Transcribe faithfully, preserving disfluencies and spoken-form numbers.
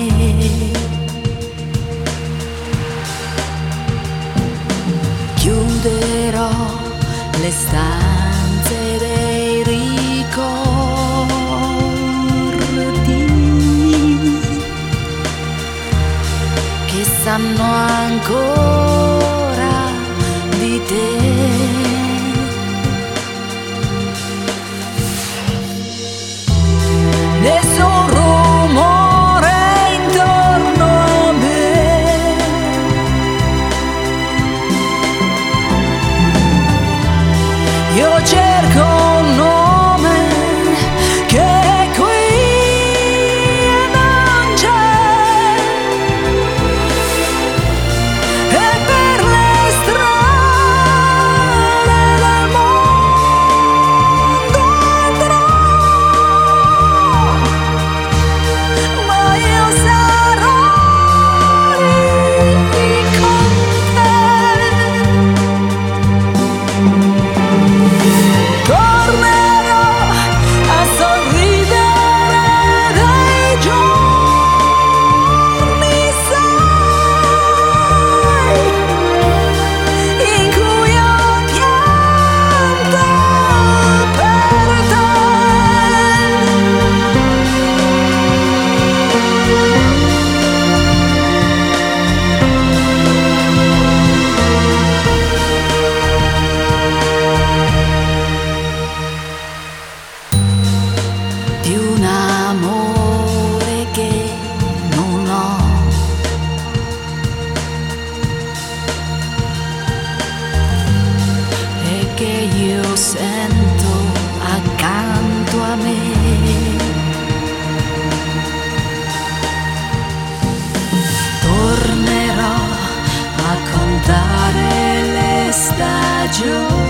Chiuderò le stanze dei ricordi che sanno ancora di te. Nessun rumore intorno a me, io cerco un nome che è qui e non c'è, e per le strade del mondo andrò, ma io sarò lì con te. Tornerò a sorridere dei giorni, sai, in cui ho pianto per te. Di un amore che non ho, e che io sento accanto a me. Tornerò a contare le stagioni